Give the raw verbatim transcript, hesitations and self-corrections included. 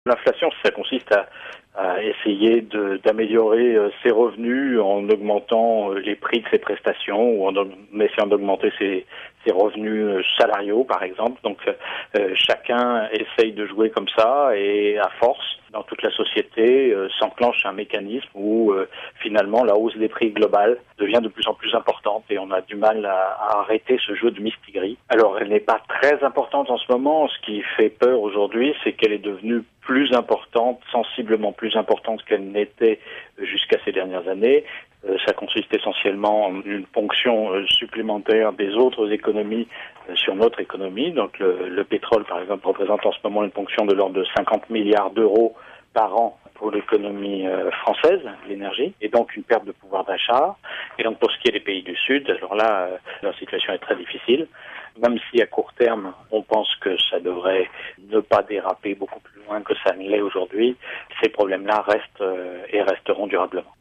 L'inflation, ça consiste à, à essayer de, d'améliorer euh, ses revenus en augmentant euh, les prix de ses prestations ou en, en essayant d'augmenter ses, ses revenus euh, salariaux, par exemple. Donc, euh, chacun essaye de jouer comme ça et à force, dans toute la société, euh, s'enclenche un mécanisme où euh, finalement la hausse des prix globale devient de plus en plus importante et on a du mal à, à arrêter ce jeu de mistigris. Alors, elle n'est pas très importante en ce moment. Ce qui fait peur aujourd'hui, c'est qu'elle est devenue plus importante, sensiblement plus importante qu'elle n'était jusqu'à ces dernières années. Euh, ça consiste essentiellement en une ponction euh, supplémentaire des autres économies euh, sur notre économie. Donc le, le pétrole, par exemple, représente en ce moment une ponction de l'ordre de cinquante milliards d'euros par an pour l'économie euh, française, l'énergie, et donc une perte de pouvoir d'achat. Et donc pour ce qui est des pays du Sud, alors là, euh, la situation est très difficile. Même si à court terme, on pense que ça devrait ne pas déraper beaucoup plus loin que ça ne l'est aujourd'hui, ces problèmes-là restent euh, et resteront durablement.